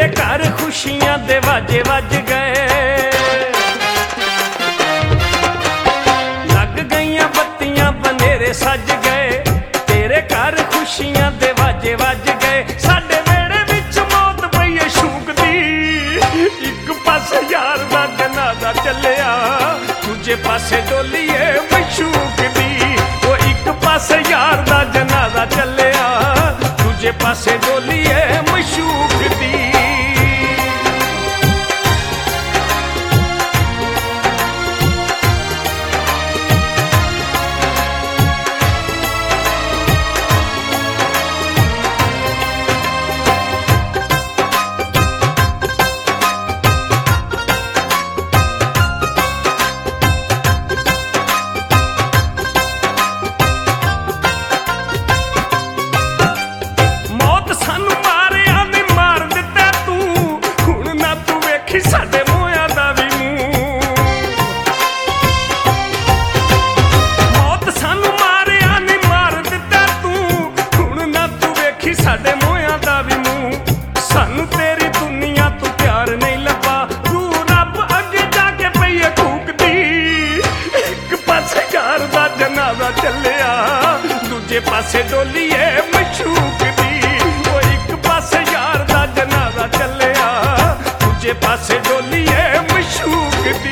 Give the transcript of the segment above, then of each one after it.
तेरे घर खुशियां दे वाजे वज गए, लग गईयां बत्तियां बनेरे सज गए। तेरे घर खुशियां दे वाजे वज गए, साडे वेड़े विच मौत पई है शूकदी। एक पासे यार दा जनाजा चलिया, दूजे पासे डोलीए मशूक दी। वो एक पासे यार दा जनाजा चलिया, दूजे पासे डोलीए मशूक दी। साडे मोया दा भी मूंह, मौत सानू मारिया नी मार दिता तू, हुण ना तू वेखी साडे मोया दा भी मूंह। सानू तेरी दुनिया तू प्यार नहीं लभा, तू रब अगे जाके पई है कूकदी। एक पासे यार दा जनाजा चलिया, दूजे पासे डोलीए मशूक दी। वो एक पासे यार दा जनाजा चलिया, दूजे पासे डोलीए मशूक दी।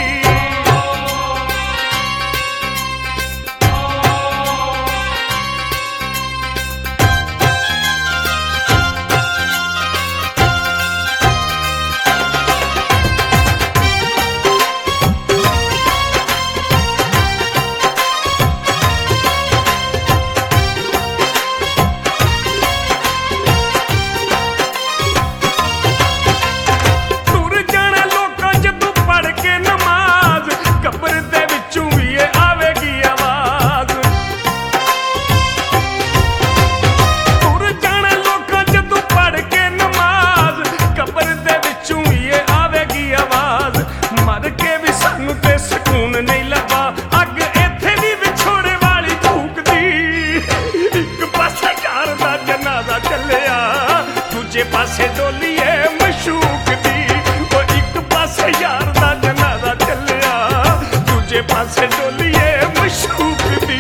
दूजे पासे डोलीए मशूक दी। वो एक पासे यार दा जनाजा चलिया, दूजे पासे डोलीए मशूक दी।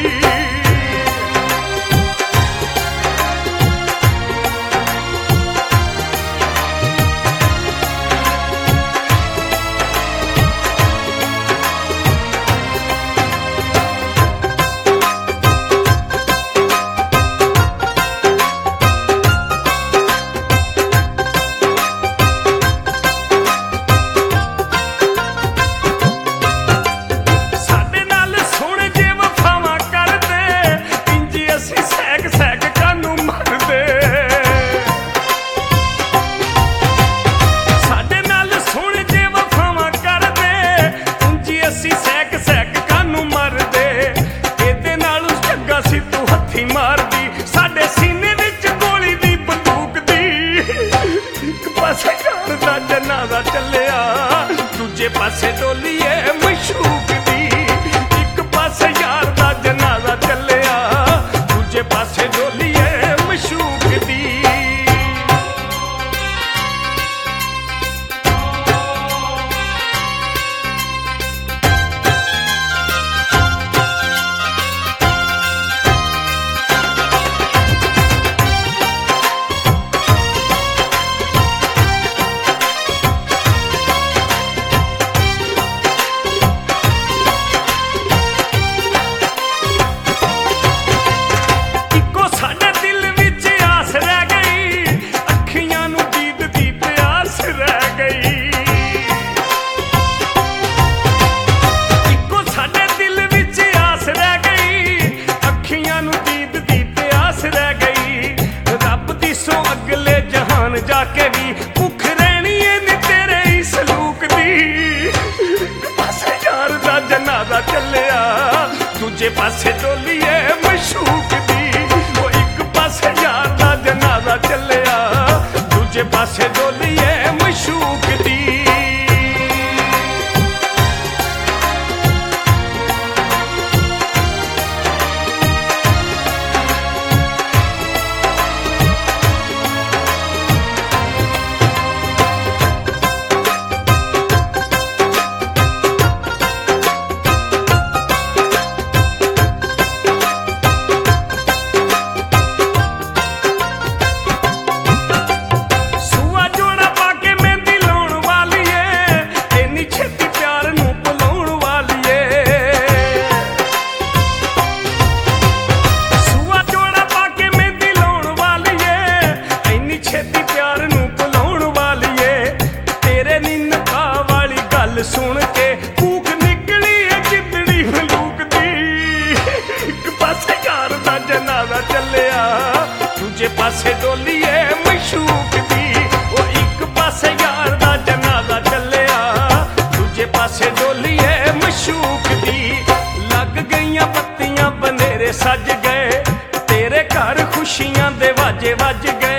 मारदी साडे सीने विच गोली दी बंदूक दी। एक पासे यार दा जनाजा चलिया, दूजे पासे डोलीए मशूक दी। एक पासे यार दा जनाजा चलिया, दूजे पासे डोलीए मशूक दी। जाके भी भुख रहनी है नी तेरे ही सलूक दी। एक पासे यार दा जनाजा चलिया, दूजे पासे डोलीए मशूक दी। वो एक पासे यार दा जनाजा चलिया, दूजे पासे डोलीए मशूक दी। गल सुन के कूक निकली है जिंदड़ी मलूक दी। एक पासे यार दा जनाजा चलिया, दूजे पासे डोली है मशूक दी। ओ एक पासे यार दा जनाजा चलिया, दूजे पासे डोली है मशूक दी। लग गईयां बत्तियां बनेरे सज गए, तेरे घर खुशियां दे वाजे वज गए।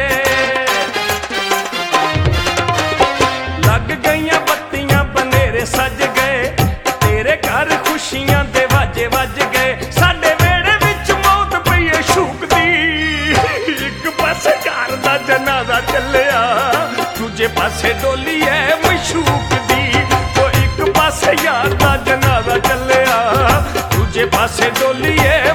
सज गए तेरे घर खुशियां दे वाजे वज गए। साडे वेड़े विच मौत पई है शूकदी। एक पासे यार दा जनाजा चलिया, दूजे पासे डोली है मशूक दी। ओ एक पासे यार दा जनाजा चलिया, दूजे पासे डोली है